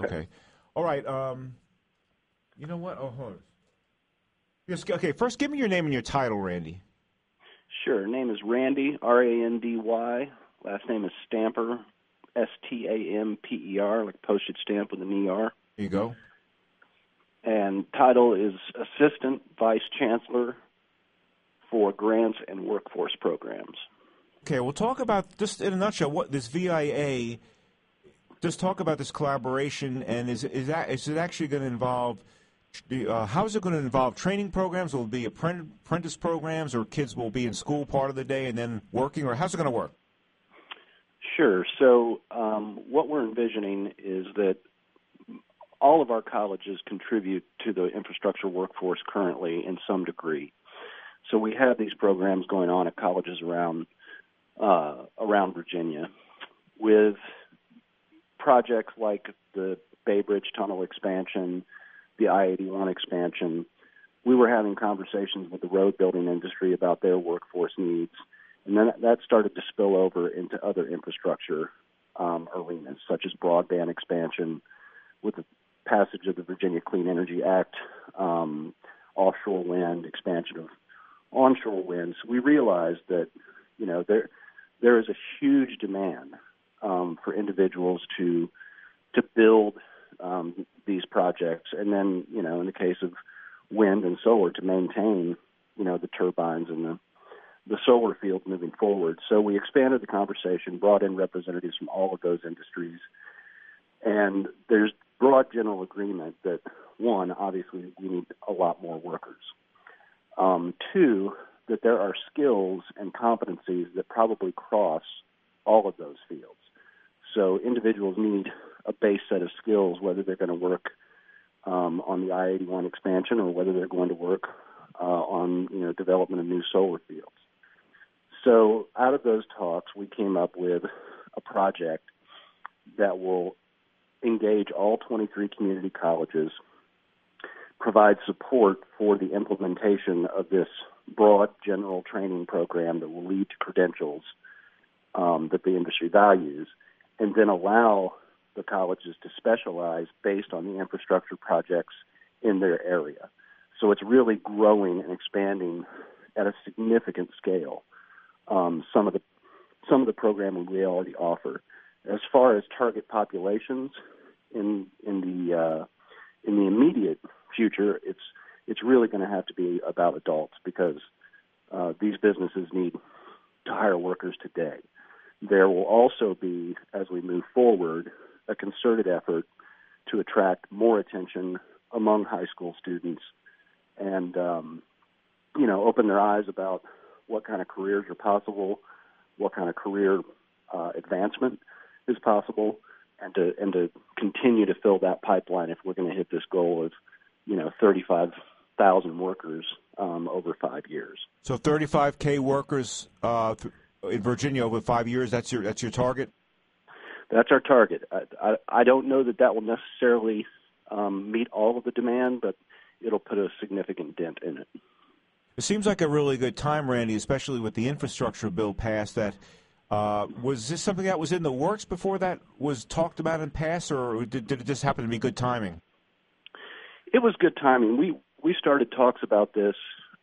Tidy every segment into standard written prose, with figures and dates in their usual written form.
Okay. All right. You know what? Oh, hold on. Yes, okay, first give me your name and your title, Randy. Sure. Name is Randy, R-A-N-D-Y. Last name is Stamper, S-T-A-M-P-E-R, like postage stamp with an E-R. There you go. And title is Assistant Vice Chancellor for Grants and Workforce Programs. Okay, we'll talk about, just in a nutshell, what this VIA, just talk about this collaboration, and is it actually going to involve, how is it going to involve training programs? Will it be apprentice programs, or kids will be in school part of the day and then working, or how's it going to work? Sure. So what we're envisioning is that all of our colleges contribute to the infrastructure workforce currently in some degree. So we have these programs going on at colleges around Virginia with projects like the Bay Bridge Tunnel expansion, the I-81 expansion. We were having conversations with the road building industry about their workforce needs, and then that started to spill over into other infrastructure arenas, such as broadband expansion, with the passage of the Virginia Clean Energy Act, offshore wind, expansion of onshore wind. So we realized that, there is a huge demand for individuals to build these projects, and then, in the case of wind and solar, to maintain, the turbines and the solar field moving forward. So we expanded the conversation, brought in representatives from all of those industries, and there's broad general agreement that, one, obviously we need a lot more workers. Two, that there are skills and competencies that probably cross all of those fields. So individuals need a base set of skills, whether they're going to work on the I-81 expansion or whether they're going to work on development of new solar fields. So out of those talks, we came up with a project that will engage all 23 community colleges, provide support for the implementation of this broad general training program that will lead to credentials that the industry values, and then allow the colleges to specialize based on the infrastructure projects in their area. So it's really growing and expanding at a significant scale. Some of the programming we already offer. As far as target populations, in the immediate future, it's really going to have to be about adults, because these businesses need to hire workers today. There will also be, as we move forward, a concerted effort to attract more attention among high school students and, open their eyes about what kind of careers are possible, what kind of career advancement is possible, and to continue to fill that pipeline if we're going to hit this goal of 35,000 workers over 5 years. So 35K workers in Virginia over 5 years. That's your target. That's our target. I don't know that will necessarily meet all of the demand, but it'll put a significant dent in it. It seems like a really good time, Randy, especially with the infrastructure bill passed. That was this something that was in the works before that was talked about and passed, or did it just happen to be good timing? It was good timing. We started talks about this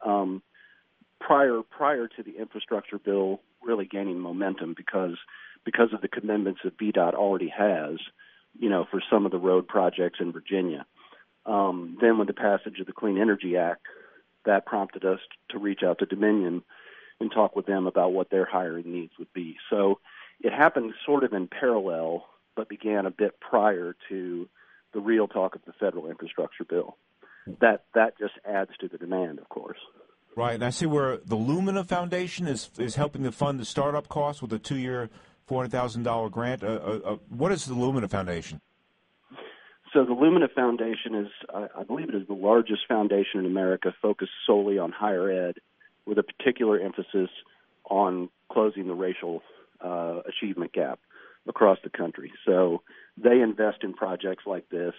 prior to the infrastructure bill really gaining momentum because of the commitments that VDOT already has, for some of the road projects in Virginia. Then with the passage of the Clean Energy Act, that prompted us to reach out to Dominion and talk with them about what their hiring needs would be. So it happened sort of in parallel, but began a bit prior to the real talk of the federal infrastructure bill. That just adds to the demand, of course. Right, and I see where the Lumina Foundation is helping to fund the startup costs with a 2-year, $400,000 grant. What is the Lumina Foundation? So the Lumina Foundation is, I believe it is the largest foundation in America focused solely on higher ed, with a particular emphasis on closing the racial achievement gap across the country. So they invest in projects like this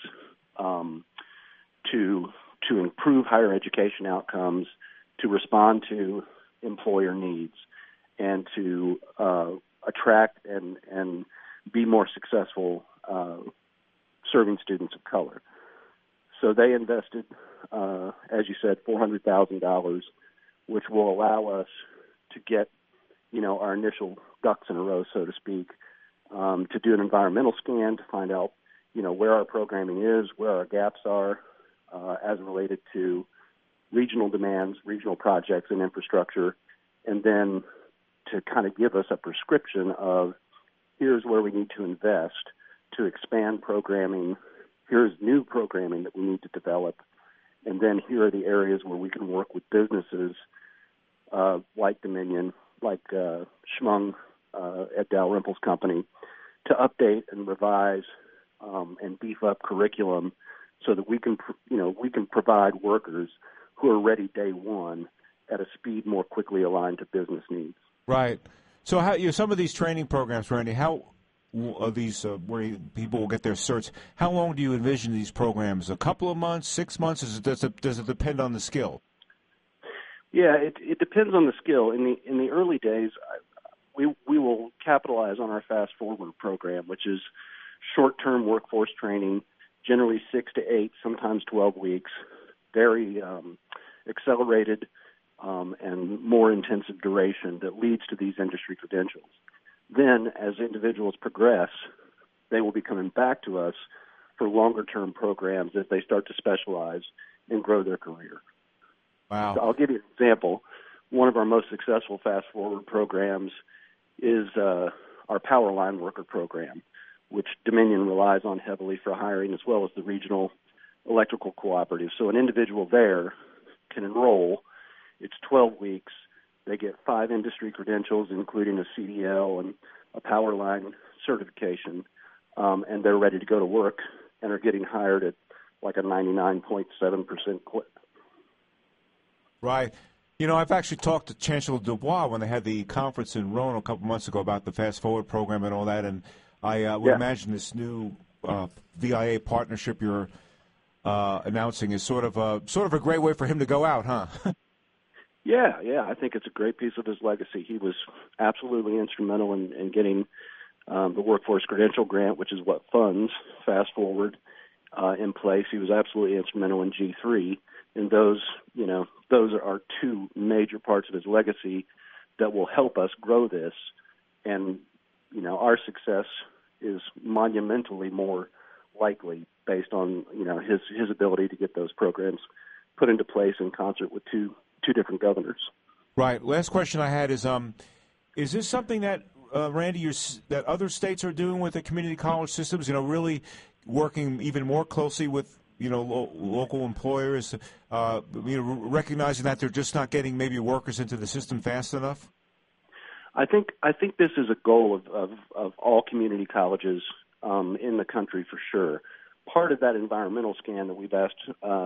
to improve higher education outcomes, to respond to employer needs, and to attract and be more successful serving students of color. So they invested, as you said, $400,000, which will allow us to get, our initial ducks in a row, so to speak, to do an environmental scan to find out, where our programming is, where our gaps are, as related to regional demands, regional projects and infrastructure, and then to kind of give us a prescription of here's where we need to invest to expand programming, here's new programming that we need to develop, and then here are the areas where we can work with businesses like Dominion, like Schmung, Ed Dalrymple's company, to update and revise and beef up curriculum so that we can provide workers who are ready day one at a speed more quickly aligned to business needs. Right. So how some of these training programs, Randy, how are these where people will get their certs? How long do you envision these programs? A couple of months, 6 months? Does it depend on the skill? Yeah, it depends on the skill. In the early days, we will capitalize on our Fast Forward program, which is short-term workforce training, generally 6 to 8, sometimes 12 weeks, very accelerated and more intensive duration that leads to these industry credentials. Then, as individuals progress, they will be coming back to us for longer-term programs as they start to specialize and grow their career. Wow. So I'll give you an example. One of our most successful Fast Forward programs is our Power Line Worker program, which Dominion relies on heavily for hiring, as well as the regional electrical cooperatives. So an individual there can enroll. It's 12 weeks. They get 5 industry credentials, including a CDL and a power line certification, and they're ready to go to work and are getting hired at like a 99.7% clip. Right. I've actually talked to Chancellor Dubois when they had the conference in Rome a couple months ago about the Fast Forward program and all that, and I would imagine this new VIA partnership you're announcing is sort of a great way for him to go out, huh? Yeah. I think it's a great piece of his legacy. He was absolutely instrumental in getting the Workforce Credential Grant, which is what funds Fast Forward, in place. He was absolutely instrumental in G3, and those are 2 major parts of his legacy that will help us grow this. And our success is monumentally more likely based on his ability to get those programs put into place in concert with two different governors. Right. Last question I had is this something that Randy, that other states are doing with the community college systems? Really working even more closely with local employers, recognizing that they're just not getting maybe workers into the system fast enough. I think this is a goal of all community colleges in the country for sure. Part of that environmental scan that we've asked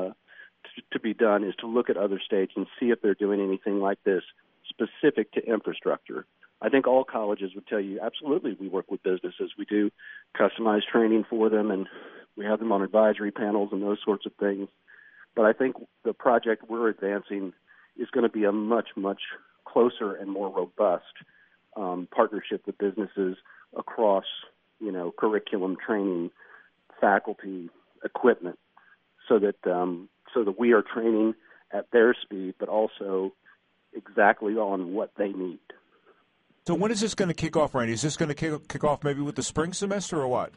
to be done is to look at other states and see if they're doing anything like this specific to infrastructure. I think all colleges would tell you, absolutely, we work with businesses. We do customized training for them, and we have them on advisory panels and those sorts of things. But I think the project we're advancing is going to be a much, much closer and more robust partnership with businesses across, curriculum, training, faculty, equipment, so that we are training at their speed, but also exactly on what they need. So when is this going to kick off, Randy? Is this going to kick off maybe with the spring semester or what?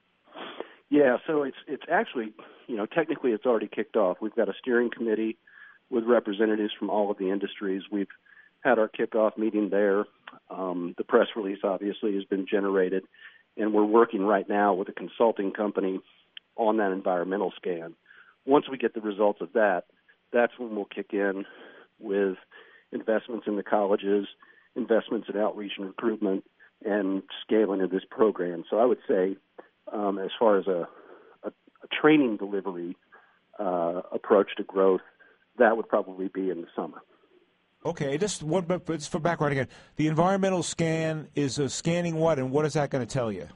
Yeah, so it's actually, technically it's already kicked off. We've got a steering committee with representatives from all of the industries. We've had our kickoff meeting there. The press release obviously has been generated, and we're working right now with a consulting company on that environmental scan. Once we get the results of that, that's when we'll kick in with investments in the colleges, investments in outreach and recruitment, and scaling of this program. So I would say, as far as a training delivery approach to growth, that would probably be in the summer. Okay, just for background again, the environmental scan is scanning what, and what is that going to tell you?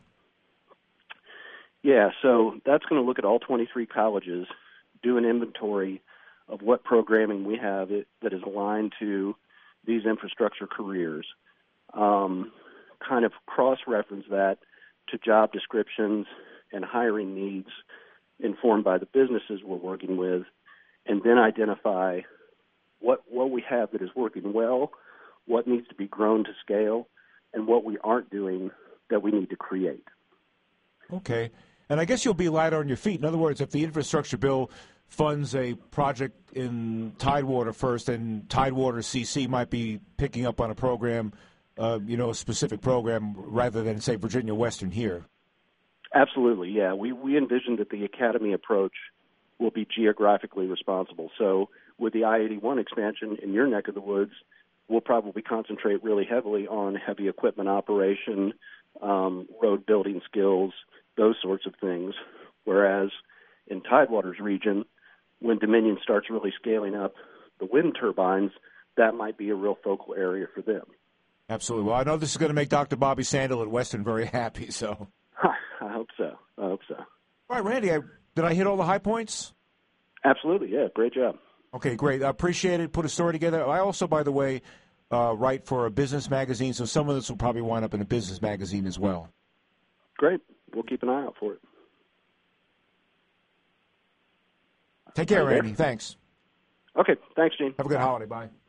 Yeah, so that's going to look at all 23 colleges, do an inventory of what programming we have that is aligned to these infrastructure careers, kind of cross-reference that to job descriptions and hiring needs informed by the businesses we're working with, and then identify what we have that is working well, what needs to be grown to scale, and what we aren't doing that we need to create. Okay. And I guess you'll be light on your feet. In other words, if the infrastructure bill funds a project in Tidewater first, and Tidewater CC might be picking up on a program, a specific program, rather than, say, Virginia Western here. Absolutely, yeah. We envision that the academy approach will be geographically responsible. So with the I-81 expansion in your neck of the woods, we'll probably concentrate really heavily on heavy equipment operation, road building skills, those sorts of things. Whereas in Tidewater's region, when Dominion starts really scaling up the wind turbines, that might be a real focal area for them. Absolutely. Well, I know this is going to make Dr. Bobby Sandel at Western very happy, so. I hope so. All right, Randy, did I hit all the high points? Absolutely, yeah. Great job. Okay, great. I appreciate it. Put a story together. I also, by the way, write for a business magazine, so some of this will probably wind up in a business magazine as well. Great. We'll keep an eye out for it. Take care, Randy. Thanks. Okay. Thanks, Gene. Have a good holiday. Bye.